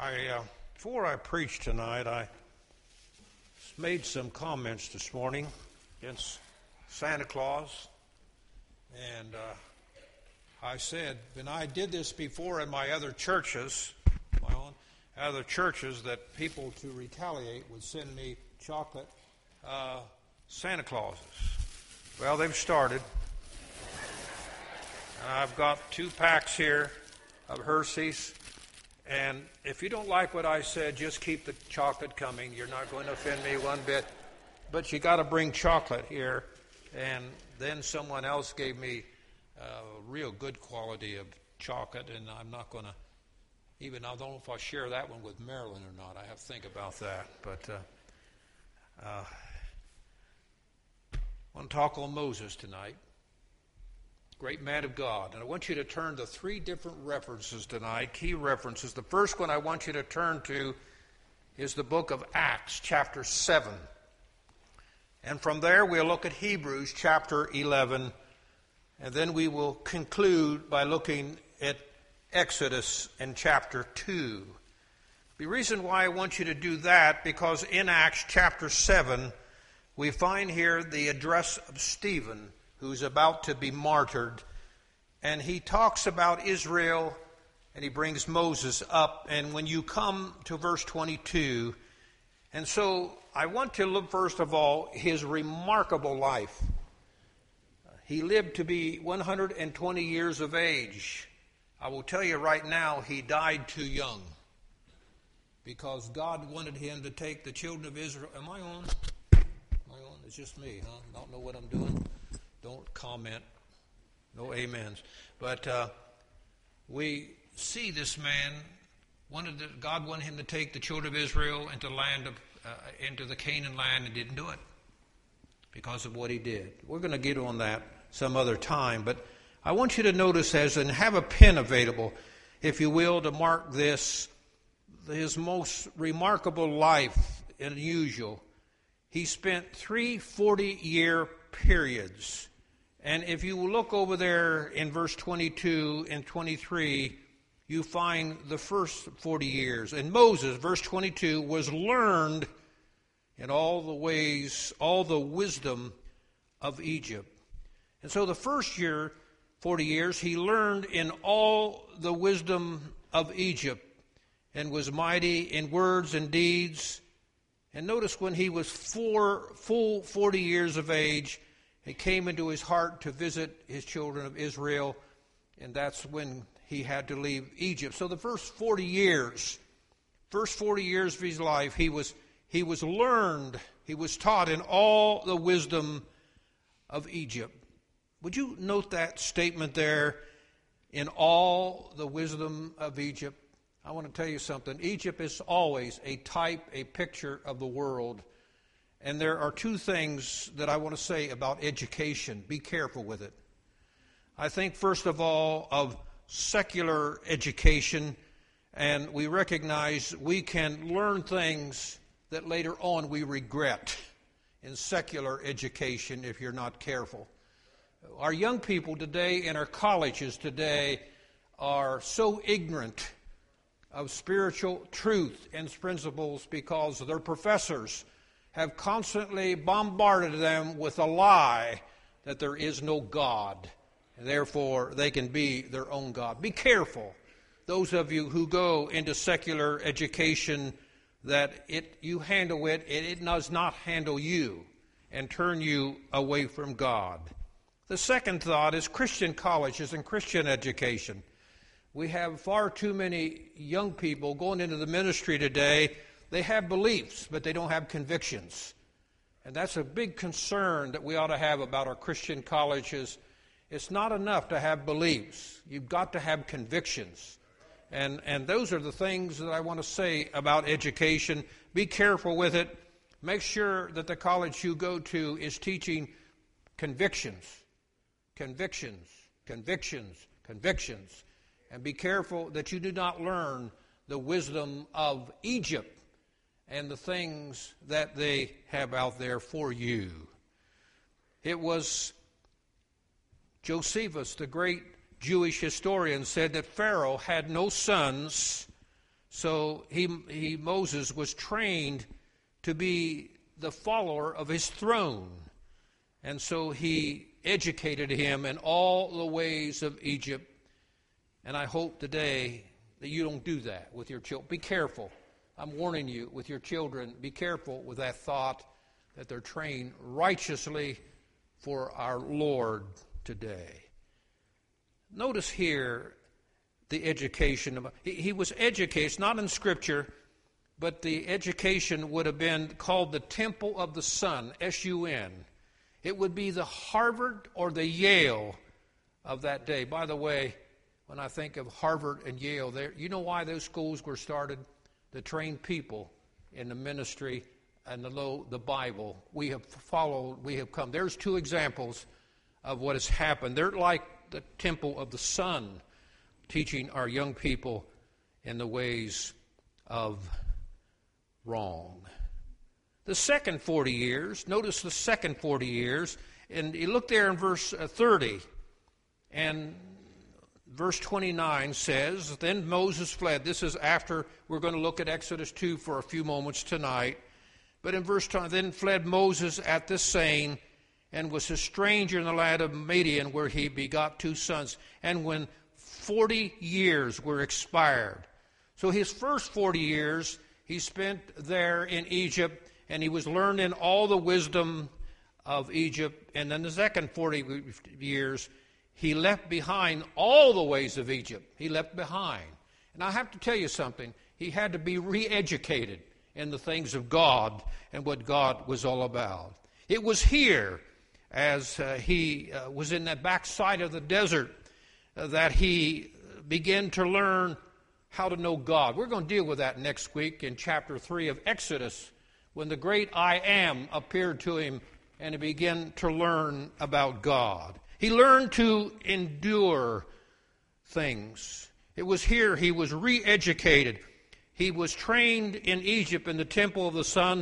Before I preach tonight, I made some comments this morning against Santa Claus, and I said, and I did this before in my other churches, that people to retaliate would send me chocolate Santa Clauses. Well, they've started. I've got 2 packs here of Hershey's. And if you don't like what I said, just keep the chocolate coming. You're not going to offend me one bit. But you got to bring chocolate here. And then someone else gave me real good quality of chocolate, and I'm not going to I don't know if I'll share that one with Marilyn or not. I have to think about that. But I want to talk on Moses tonight. Great man of God. And I want you to turn to 3 different references tonight, key references. The first one I want you to turn to is the book of Acts, chapter 7. And from there we'll look at Hebrews, chapter 11. And then we will conclude by looking at Exodus in chapter 2. The reason why I want you to do that, because in Acts, chapter 7, we find here the address of Stephen, who's about to be martyred, and he talks about Israel, and he brings Moses up, and when you come to verse 22, and so I want to look first of all his remarkable life. He lived to be 120 years of age. I will tell you right now, he died too young, because God wanted him to take the children of Israel. Am I on? It's just me, huh? Don't know what I'm doing. Don't comment. No amens. But we see this man God wanted him to take the children of Israel into the Canaan land, and didn't do it because of what he did. We're going to get on that some other time, but I want you to notice and have a pen available, if you will, to mark this, his most remarkable life and unusual. He spent 3 40-year periods. And if you look over there in verse 22 and 23, you find the first 40 years. And Moses, verse 22, was learned in all the ways, all the wisdom of Egypt. And so the first 40 years, he learned in all the wisdom of Egypt and was mighty in words and deeds. And notice when he was full 40 years of age, it came into his heart to visit his children of Israel, and that's when he had to leave Egypt. So the first 40 years of his life, he was learned, he was taught in all the wisdom of Egypt. Would you note that statement there, in all the wisdom of Egypt? I want to tell you something. Egypt is always a type, a picture of the world. And there are 2 things that I want to say about education. Be careful with it. I think, first of all, of secular education, and we recognize we can learn things that later on we regret in secular education if you're not careful. Our young people today in our colleges today are so ignorant of spiritual truth and principles because their professors have constantly bombarded them with a lie that there is no God, and therefore they can be their own God. Be careful, those of you who go into secular education, that you handle it, and it does not handle you and turn you away from God. The second thought is Christian colleges and Christian education. We have far too many young people going into the ministry today. They have beliefs, but they don't have convictions. And that's a big concern that we ought to have about our Christian colleges. It's not enough to have beliefs. You've got to have convictions. And those are the things that I want to say about education. Be careful with it. Make sure that the college you go to is teaching convictions. Convictions. And be careful that you do not learn the wisdom of Egypt and the things that they have out there for you. It was Josephus, the great Jewish historian, said that Pharaoh had no sons So Moses was trained to be the follower of his throne. And so he educated him in all the ways of Egypt. And I hope today that you don't do that with your children. Be careful. I'm warning you with your children, be careful with that thought that they're trained righteously for our Lord today. Notice here the education. He was educated, it's not in Scripture, but the education would have been called the Temple of the Sun, S-U-N. It would be the Harvard or the Yale of that day. By the way, when I think of Harvard and Yale, you know why those schools were started? To train people in the ministry and the Bible. We have come. There's two examples of what has happened. They're like the Temple of the Sun, teaching our young people in the ways of wrong. The second 40 years, notice the second 40 years, and you look there in verse 30, and verse 29 says, then Moses fled. This is after, we're going to look at Exodus 2 for a few moments tonight. But in verse 20, then fled Moses at this saying, and was a stranger in the land of Midian, where he begot 2 sons. And when 40 years were expired. So his first 40 years he spent there in Egypt, and he was learned in all the wisdom of Egypt. And then the second 40 years, he left behind all the ways of Egypt. He left behind. And I have to tell you something. He had to be re-educated in the things of God and what God was all about. It was here, as he was in that backside of the desert, that he began to learn how to know God. We're going to deal with that next week in chapter 3 of Exodus, when the great I Am appeared to him and he began to learn about God. He learned to endure things. It was here he was re-educated. He was trained in Egypt in the Temple of the Sun,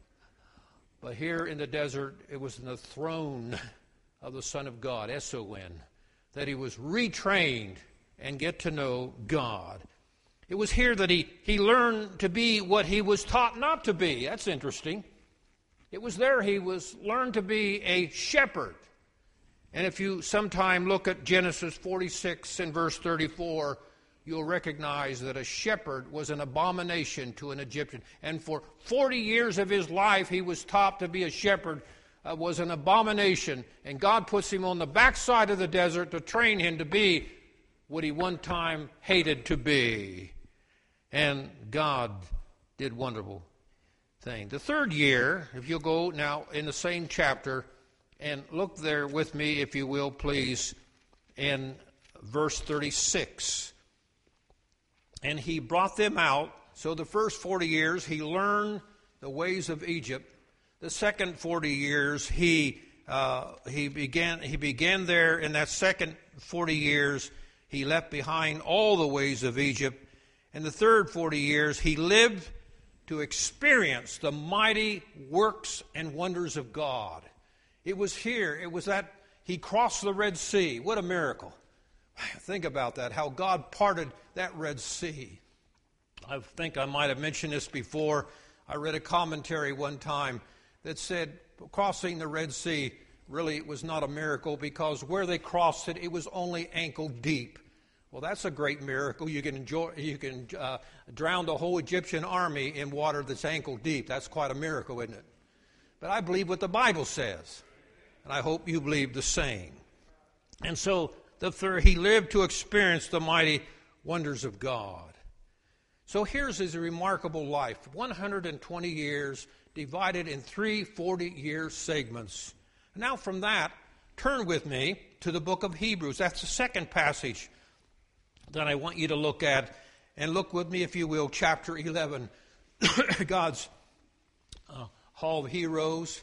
but here in the desert it was in the throne of the Son of God, S-O-N, that he was retrained and get to know God. It was here that he learned to be what he was taught not to be. That's interesting. It was there he was learned to be a shepherd. And if you sometime look at Genesis 46 and verse 34, you'll recognize that a shepherd was an abomination to an Egyptian. And for 40 years of his life, he was taught to be a shepherd, was an abomination. And God puts him on the backside of the desert to train him to be what he one time hated to be. And God did wonderful things. The third year, if you'll go now in the same chapter, and look there with me, if you will, please, in verse 36. And he brought them out. So the first 40 years, he learned the ways of Egypt. The second 40 years, he began there. In that second 40 years, he left behind all the ways of Egypt. In the third 40 years, he lived to experience the mighty works and wonders of God. It was here, it was that he crossed the Red Sea. What a miracle. Think about that, how God parted that Red Sea. I think I might have mentioned this before. I read a commentary one time that said crossing the Red Sea, really it was not a miracle, because where they crossed it, it was only ankle deep. Well, that's a great miracle. You can drown the whole Egyptian army in water that's ankle deep. That's quite a miracle, isn't it? But I believe what the Bible says, and I hope you believe the same. And so the third, he lived to experience the mighty wonders of God. So here's his remarkable life, 120 years divided in 3 40-year segments. Now from that, turn with me to the book of Hebrews. That's the second passage that I want you to look at. And look with me, if you will, chapter 11, God's Hall of Heroes.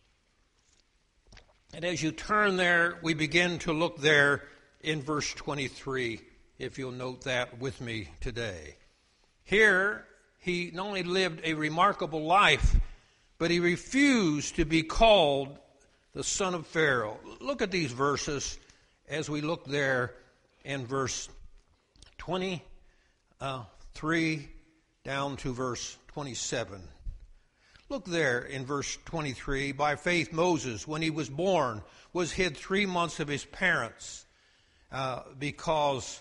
And as you turn there, we begin to look there in verse 23, if you'll note that with me today. Here, he not only lived a remarkable life, but he refused to be called the son of Pharaoh. Look at these verses as we look there in verse 23 down to verse 27. Look there in verse 23. By faith Moses, when he was born, was hid 3 months of his parents because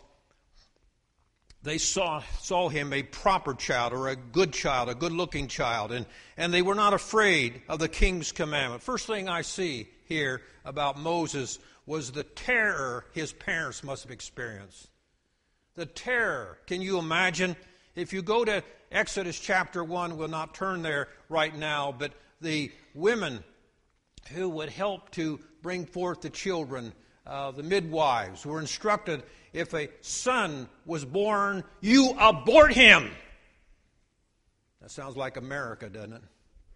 they saw him a proper child, or a good-looking child, and they were not afraid of the king's commandment. First thing I see here about Moses was the terror his parents must have experienced. The terror. Can you imagine? If you go to Exodus chapter 1, we'll not turn there right now, but the women who would help to bring forth the children, the midwives, were instructed, if a son was born, you abort him. That sounds like America, doesn't it?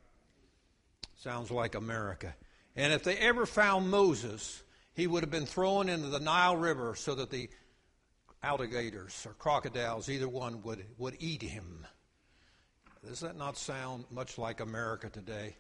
Sounds like America. And if they ever found Moses, he would have been thrown into the Nile River so that the alligators or crocodiles, either one, would eat him. Does that not sound much like America today?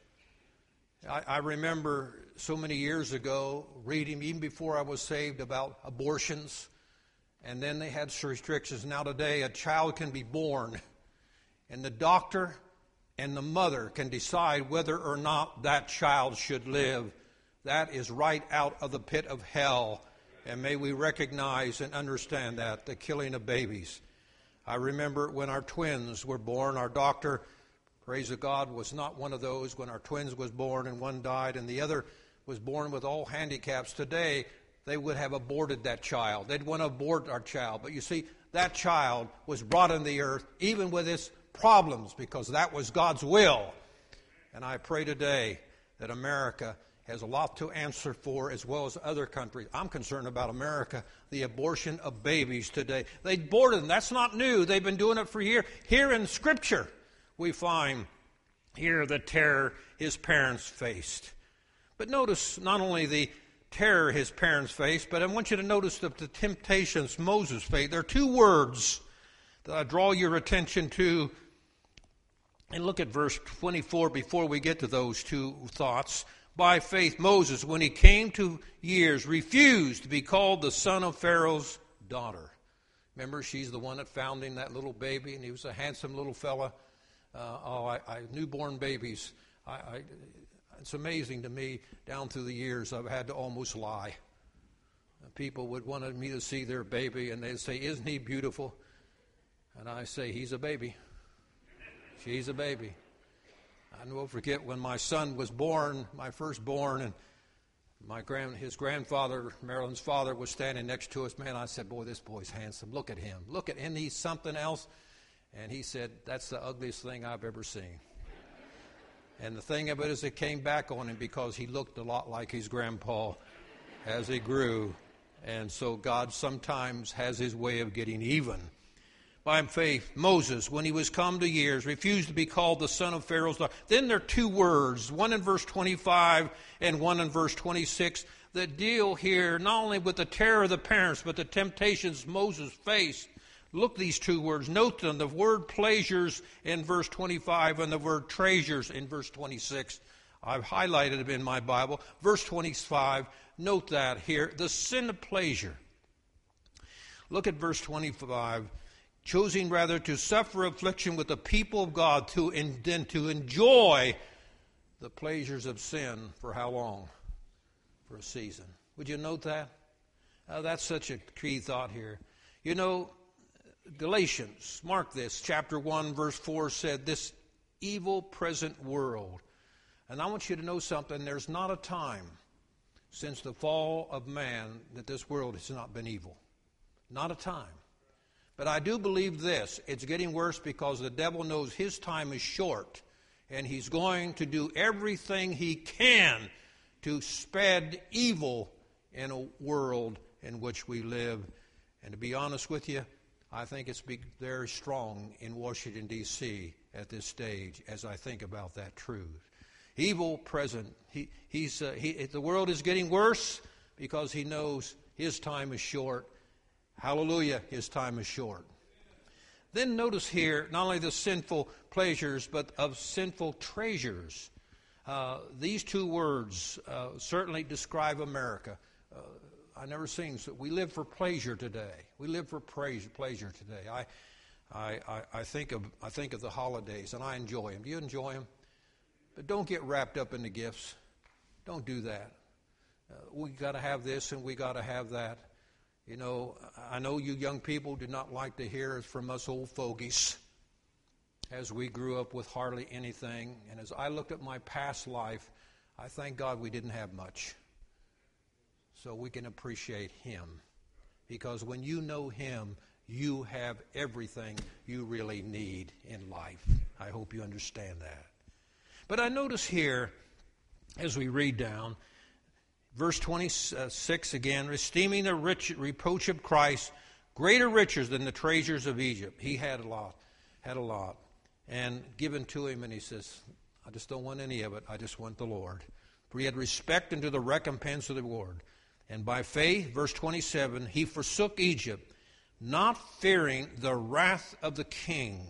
I remember so many years ago reading, even before I was saved, about abortions. And then they had restrictions. Now today a child can be born, and the doctor and the mother can decide whether or not that child should live. That is right out of the pit of hell. And may we recognize and understand that, the killing of babies. I remember when our twins were born, our doctor, praise the God, was not one of those when our twins was born and one died and the other was born with all handicaps. Today, they would have aborted that child. They'd want to abort our child. But you see, that child was brought into the earth even with its problems, because that was God's will. And I pray today that America has a lot to answer for, as well as other countries. I'm concerned about America, the abortion of babies today. They aborted them. That's not new. They've been doing it for years. Here in Scripture, we find here the terror his parents faced. But notice not only the terror his parents faced, but I want you to notice the temptations Moses faced. There are two words that I draw your attention to. And look at verse 24 before we get to those two thoughts. By faith, Moses, when he came to years, refused to be called the son of Pharaoh's daughter. Remember, she's the one that found him, that little baby, and he was a handsome little fella. Newborn babies. It's amazing to me, down through the years, I've had to almost lie. People would want me to see their baby, and they'd say, isn't he beautiful? And I say, he's a baby. She's a baby. I won't forget when my son was born, my firstborn, and his grandfather, Marilyn's father, was standing next to us. Man, I said, boy, this boy's handsome. Look at him. And he's something else. And he said, that's the ugliest thing I've ever seen. And the thing of it is, it came back on him because he looked a lot like his grandpa as he grew. And so God sometimes has his way of getting even. By faith, Moses, when he was come to years, refused to be called the son of Pharaoh's daughter. Then there are two words, one in verse 25 and one in verse 26, that deal here not only with the terror of the parents, but the temptations Moses faced. Look these two words. Note them, the word pleasures in verse 25 and the word treasures in verse 26. I've highlighted them in my Bible. Verse 25, note that here, the sin of pleasure. Look at verse 25. Choosing rather to suffer affliction with the people of God than to enjoy the pleasures of sin for how long? For a season. Would you note that? That's such a key thought here. You know, Galatians, mark this, chapter 1, verse 4 said, this evil present world. And I want you to know something. There's not a time since the fall of man that this world has not been evil. Not a time. But I do believe this. It's getting worse because the devil knows his time is short. And he's going to do everything he can to spread evil in a world in which we live. And to be honest with you, I think it's very strong in Washington, D.C. at this stage as I think about that truth. Evil present. The world is getting worse because he knows his time is short. Hallelujah, his time is short. Then notice here, not only the sinful pleasures, but of sinful treasures. These two words certainly describe America. I never seen so. We live for pleasure today. We live for pleasure today. I think of the holidays, and I enjoy them. Do you enjoy them? But don't get wrapped up in the gifts. Don't do that. We got to have this and we got to have that. You know, I know you young people do not like to hear from us old fogies, as we grew up with hardly anything. And as I looked at my past life, I thank God we didn't have much. So we can appreciate Him. Because when you know Him, you have everything you really need in life. I hope you understand that. But I notice here, as we read down, verse 26 again, esteeming the reproach of Christ greater riches than the treasures of Egypt. He had a lot, and given to him, and he says, I just don't want any of it, I just want the Lord. For he had respect unto the recompense of the Lord. And by faith, verse 27, he forsook Egypt, not fearing the wrath of the king.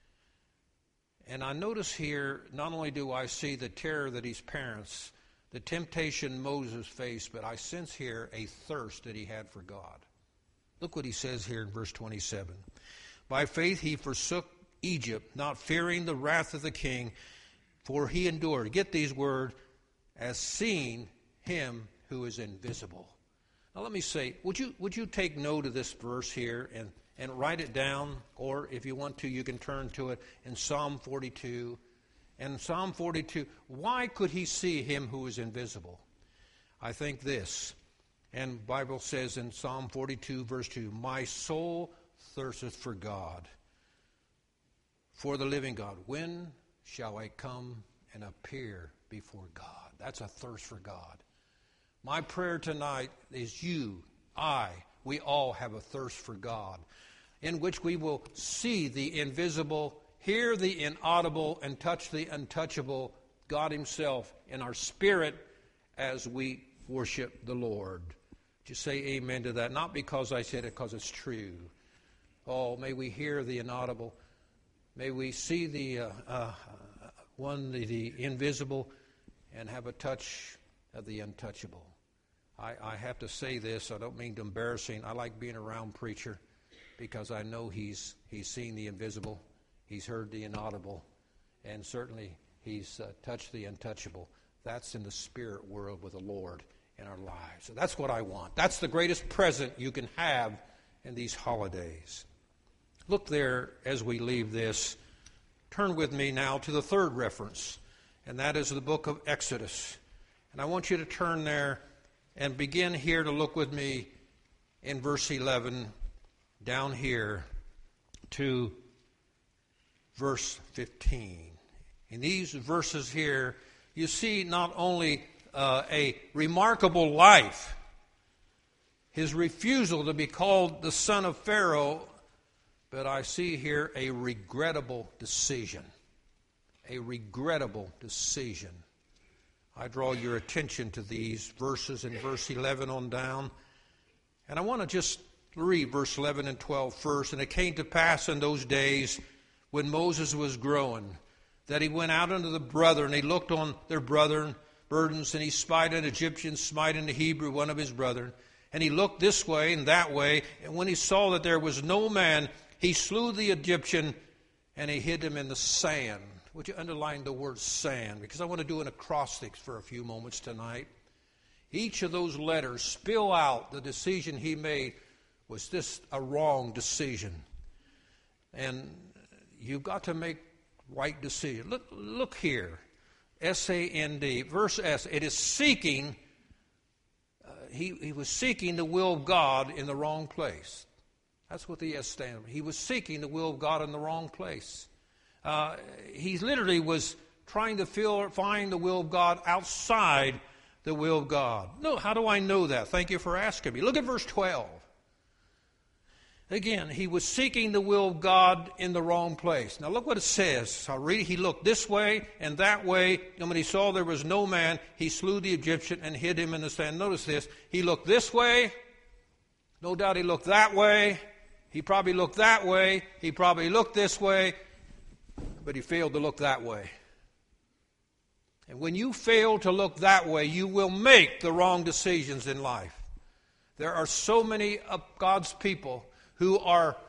And I notice here, not only do I see the terror that his parents, the temptation Moses faced, but I sense here a thirst that he had for God. Look what he says here in verse 27. By faith he forsook Egypt, not fearing the wrath of the king, for he endured. Get these words, as seeing him who is invisible. Now let me say, would you take note of this verse here and write it down, or if you want to, you can turn to it in Psalm 42. And Psalm 42, why could he see him who is invisible? I think this, and the Bible says in Psalm 42, verse 2, my soul thirsteth for God, for the living God. When shall I come and appear before God? That's a thirst for God. My prayer tonight is you, we all have a thirst for God, in which we will see the invisible, hear the inaudible, and touch the untouchable, God Himself, in our spirit as we worship the Lord. Just say amen to that. Not because I said it, because it's true. Oh, may we hear the inaudible. May we see the invisible, and have a touch of the untouchable. I have to say this. I don't mean to embarrass him. I like being around preacher because I know he's seen the invisible, he's heard the inaudible, and certainly he's touched the untouchable. That's in the spirit world with the Lord in our lives. So that's what I want. That's the greatest present you can have in these holidays. Look there as we leave this. Turn with me now to the third reference, and that is the book of Exodus. And I want you to turn there and begin here to look with me in verse 11 down here to verse 15. In these verses here, you see not only a remarkable life, his refusal to be called the son of Pharaoh, but I see here a regrettable decision. A regrettable decision. I draw your attention to these verses in verse 11 on down. And I want to just read verse 11 and 12 first. And it came to pass in those days when Moses was growing, that he went out unto the brethren, and he looked on their brethren burdens, and he spied an Egyptian smiting the Hebrew, one of his brethren. And he looked this way and that way, and when he saw that there was no man, he slew the Egyptian, and he hid him in the sand. Would you underline the word sand? Because I want to do an acrostics for a few moments tonight. Each of those letters spill out the decision he made was this a wrong decision. And you've got to make right decision. Look here. S-A-N-D. Verse S. It is seeking. He was seeking the will of God in the wrong place. That's what the S stands for. He was seeking the will of God in the wrong place. He literally was trying to find the will of God outside the will of God. No, how do I know that? Thank you for asking me. Look at verse 12. Again, he was seeking the will of God in the wrong place. Now look what it says. I'll read it. He looked this way and that way, and when he saw there was no man, he slew the Egyptian and hid him in the sand. Notice this. He looked this way. No doubt he looked that way. He probably looked that way. He probably looked this way. But he failed to look that way. And when you fail to look that way, you will make the wrong decisions in life. There are so many of God's people who are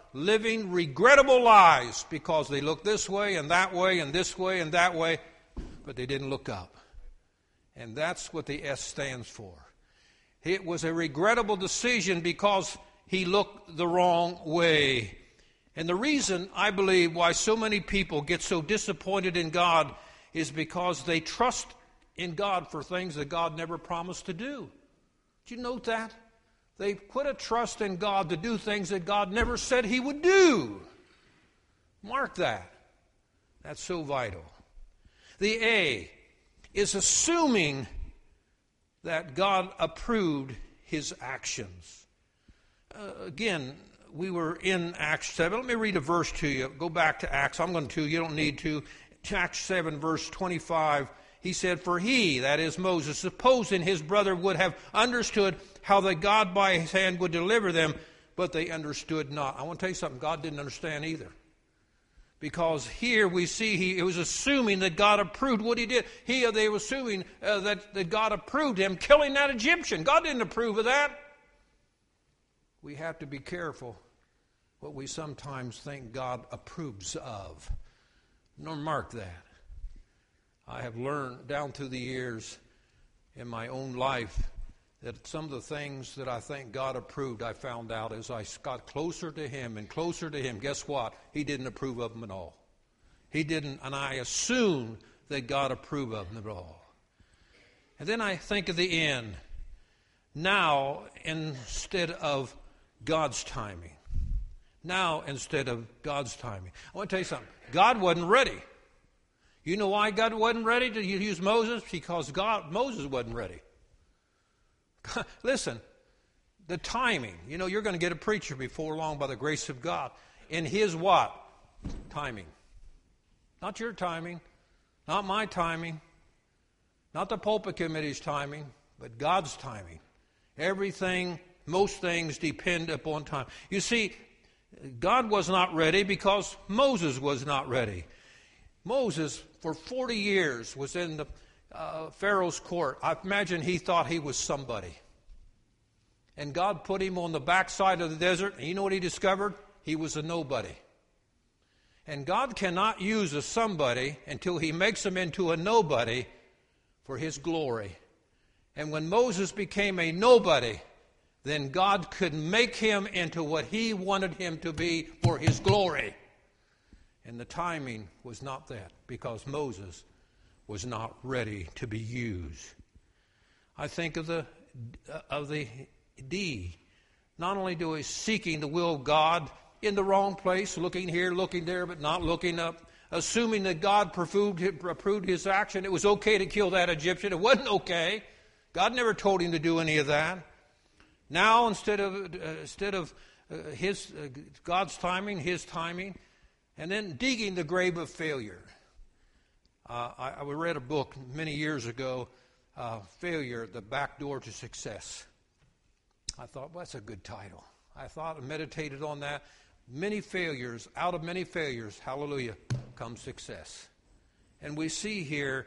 living regrettable lives because they looked this way and that way and this way and that way, but they didn't look up. And that's what the S stands for. It was a regrettable decision because he looked the wrong way. And the reason, I believe, why so many people get so disappointed in God is because they trust in God for things that God never promised to do. Did you note that? They put a trust in God to do things that God never said he would do. Mark that. That's so vital. The A is assuming that God approved his actions. Again, we were in Acts 7. Let me read a verse to you. Go back to Acts. I'm going to. You don't need to. Acts 7, verse 25. He said, for he, that is Moses, supposing his brother would have understood how that God by his hand would deliver them, but they understood not. I want to tell you something. God didn't understand either. Because here we see he was assuming that God approved what he did. They were assuming that God approved him killing that Egyptian. God didn't approve of that. We have to be careful what we sometimes think God approves of. Nor mark that. I have learned down through the years in my own life that some of the things that I think God approved, I found out as I got closer to him and closer to him, guess what? He didn't approve of them at all. He didn't, and I assumed that God approved of them at all. And then I think of the end. Now, instead of God's timing. Now, instead of God's timing. I want to tell you something. God wasn't ready. You know why God wasn't ready to use Moses? Because Moses wasn't ready. Listen, the timing. You know, you're going to get a preacher before long by the grace of God. In his what? Timing. Not your timing. Not my timing. Not the pulpit committee's timing. But God's timing. Everything, most things depend upon time. You see, God was not ready because Moses was not ready. Moses, for 40 years, was in the Pharaoh's court. I imagine he thought he was somebody. And God put him on the backside of the desert, and you know what he discovered? He was a nobody. And God cannot use a somebody until he makes him into a nobody for his glory. And when Moses became a nobody, then God could make him into what he wanted him to be for his glory. And the timing was not that, because Moses was not ready to be used. I think of the D. Not only do he seeking the will of God in the wrong place, looking here, looking there, but not looking up, assuming that God approved his action. It was okay to kill that Egyptian. It wasn't okay. God never told him to do any of that. Now, instead of God's timing, his timing, and then digging the grave of failure. I read a book many years ago, Failure, the Back Door to Success. I thought, well, that's a good title. I thought and meditated on that. Many failures, out of many failures, hallelujah, comes success. And we see here,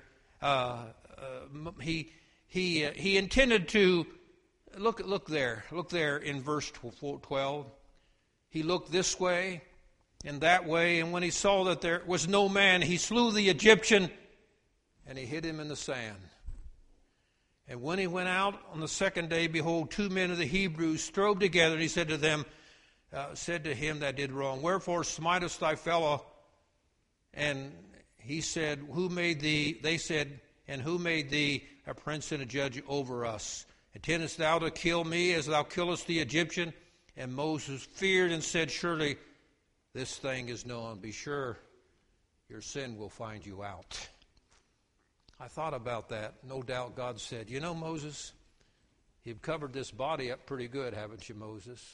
he intended to, look there in verse 12. He looked this way and that way, and when he saw that there was no man, he slew the Egyptian, and he hid him in the sand. And when he went out on the second day, behold, 2 men of the Hebrews strove together, and he said to him that did wrong, wherefore smitest thy fellow? And he said, who made thee? They said, and who made thee a prince and a judge over us? Intendest thou to kill me as thou killest the Egyptian? And Moses feared and said, surely this thing is known. Be sure your sin will find you out. I thought about that. No doubt God said, you know, Moses, you've covered this body up pretty good, haven't you, Moses?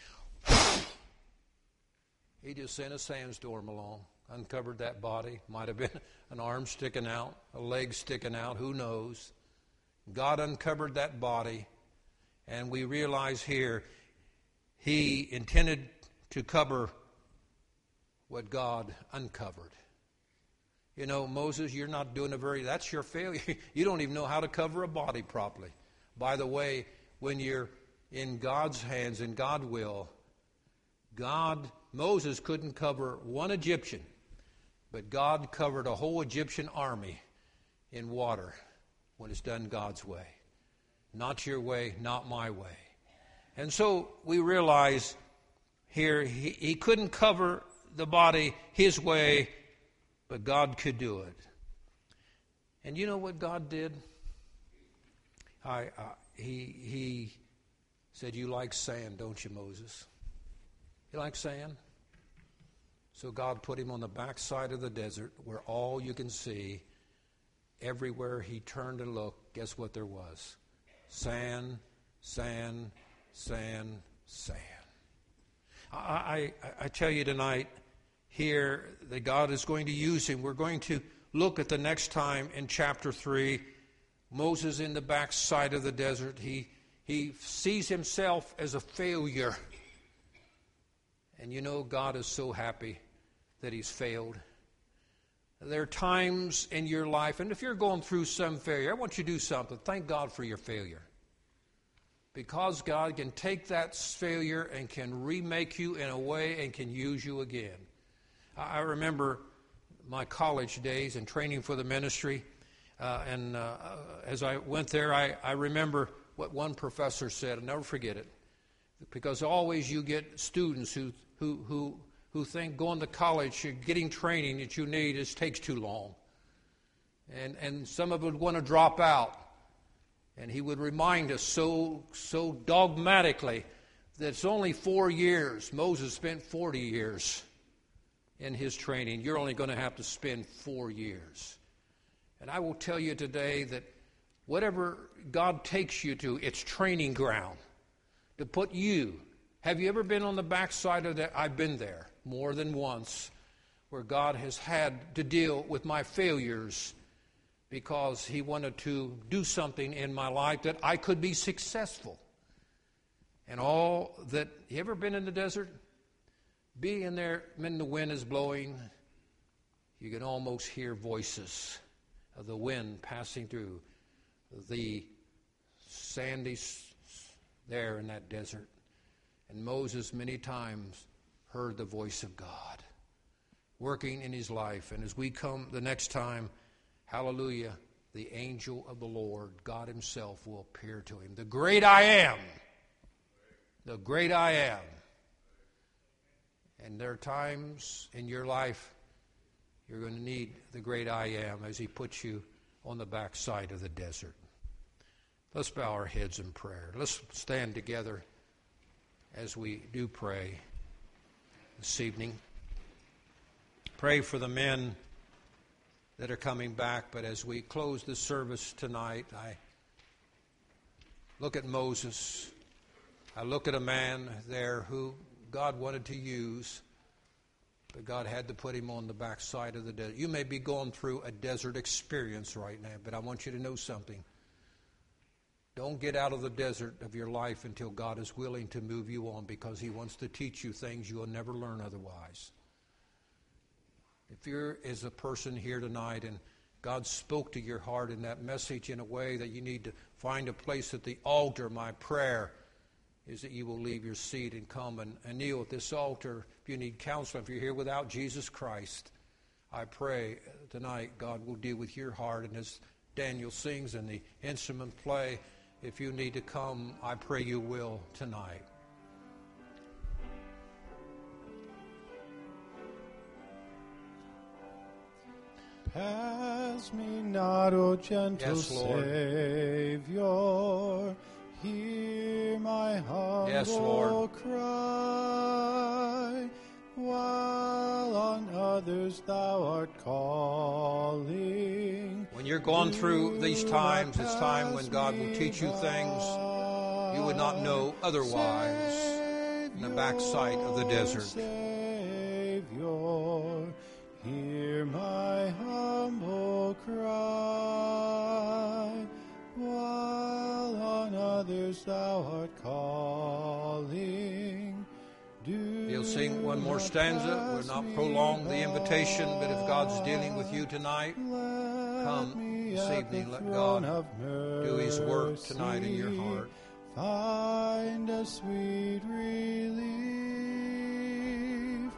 He just sent a sandstorm along, uncovered that body. Might have been an arm sticking out, a leg sticking out, who knows. God uncovered that body, and we realize here he intended to cover what God uncovered. You know, Moses, you're not doing that's your failure. You don't even know how to cover a body properly. By the way, when you're in God's hands and God's will, God Moses couldn't cover one Egyptian, but God covered a whole Egyptian army in water when it's done God's way. Not your way, not my way. And so we realize here he couldn't cover the body his way, but God could do it. And you know what God did? He said, "You like sand, don't you, Moses? You like sand?" So God put him on the backside of the desert where all you can see, everywhere he turned and looked, guess what there was? Sand, sand, sand, sand. I tell you tonight here that God is going to use him. We're going to look at the next time in chapter 3, Moses in the backside of the desert. He sees himself as a failure. And you know, God is so happy that he's failed. There are times in your life, and if you're going through some failure, I want you to do something. Thank God for your failure. Because God can take that failure and can remake you in a way and can use you again. I remember my college days and training for the ministry. As I went there, I remember what one professor said. I'll never forget it. Because always you get students who think going to college, getting training that you need takes too long. And some of them would want to drop out. And he would remind us so dogmatically that it's only 4 years. Moses spent 40 years in his training. You're only going to have to spend 4 years. And I will tell you today that whatever God takes you to, it's training ground to put you. Have you ever been on the backside of that? I've been there more than once, where God has had to deal with my failures because he wanted to do something in my life that I could be successful. And all that, you ever been in the desert? Be in there when the wind is blowing, you can almost hear voices of the wind passing through the sandy there in that desert. And Moses many times heard the voice of God working in his life. And as we come the next time, hallelujah, the angel of the Lord, God himself, will appear to him. The great I am. The great I am. And there are times in your life you're going to need the great I am as he puts you on the backside of the desert. Let's bow our heads in prayer. Let's stand together as we do pray this evening. Pray for the men that are coming back, but as we close this service tonight, I look at Moses. I look at a man there who God wanted to use, but God had to put him on the backside of the desert. You may be going through a desert experience right now, but I want you to know something. Don't get out of the desert of your life until God is willing to move you on, because he wants to teach you things you will never learn otherwise. If you're as a person here tonight and God spoke to your heart in that message in a way that you need to find a place at the altar, my prayer is that you will leave your seat and come and kneel at this altar. If you need counseling, if you're here without Jesus Christ, I pray tonight God will deal with your heart. And as Daniel sings and the instrument play, if you need to come, I pray you will tonight. Pass me not, O gentle Savior, hear my humble cry, while on others thou art calling. When you're going through these times, it's time when God will teach you things you would not know otherwise in the backside of the desert. Savior, hear my humble cry, while on others thou art calling. You'll sing one more stanza. We'll not prolong the invitation, but if God's dealing with you tonight, come this evening. Let God do his work tonight in your heart. Find a sweet relief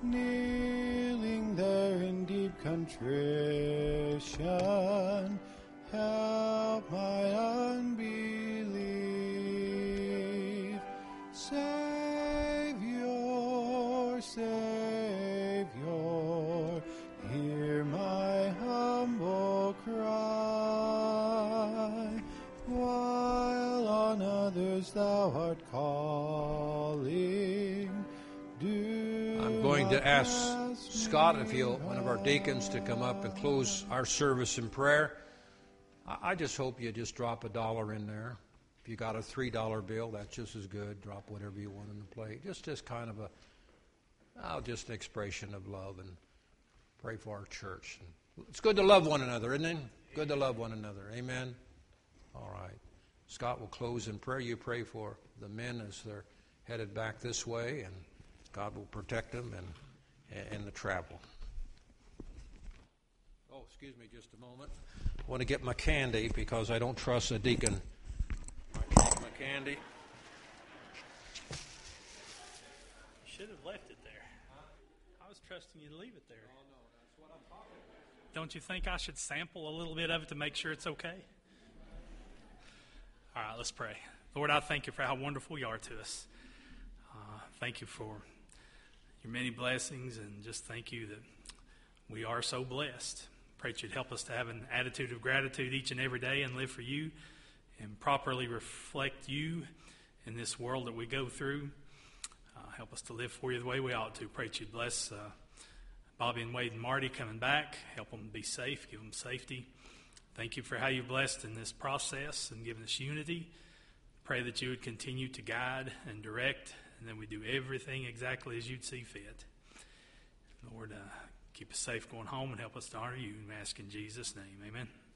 kneeling there in deep contrition, help my unbelief. Savior, Savior, hear my humble cry, while on others thou art calling. I'm going to ask Scott, if he'll, one of our deacons, to come up and close our service in prayer. I just hope you just drop $1 in there. If you got a $3 bill, that's just as good. Drop whatever you want in the plate. Just kind of just an expression of love, and pray for our church. It's good to love one another, isn't it? Good to love one another. Amen. All right. Scott will close in prayer. You pray for the men as they're headed back this way, and God will protect them and the travel. Oh, excuse me just a moment. I want to get my candy because I don't trust a deacon. I take my candy. You should have left it there. I was trusting you to leave it there. Oh, no, that's what I'm talking about. Don't you think I should sample a little bit of it to make sure it's okay? All right, let's pray. Lord, I thank you for how wonderful you are to us. Thank you for your many blessings, and just thank you that we are so blessed. Pray that you'd help us to have an attitude of gratitude each and every day and live for you and properly reflect you in this world that we go through. Help us to live for you the way we ought to. Pray that you'd bless Bobby and Wade and Marty coming back. Help them be safe. Give them safety. Thank you for how you've blessed in this process and given us unity. Pray that you would continue to guide and direct, and then we do everything exactly as you'd see fit. Lord, keep us safe going home and help us to honor you. And we ask in Jesus' name, amen.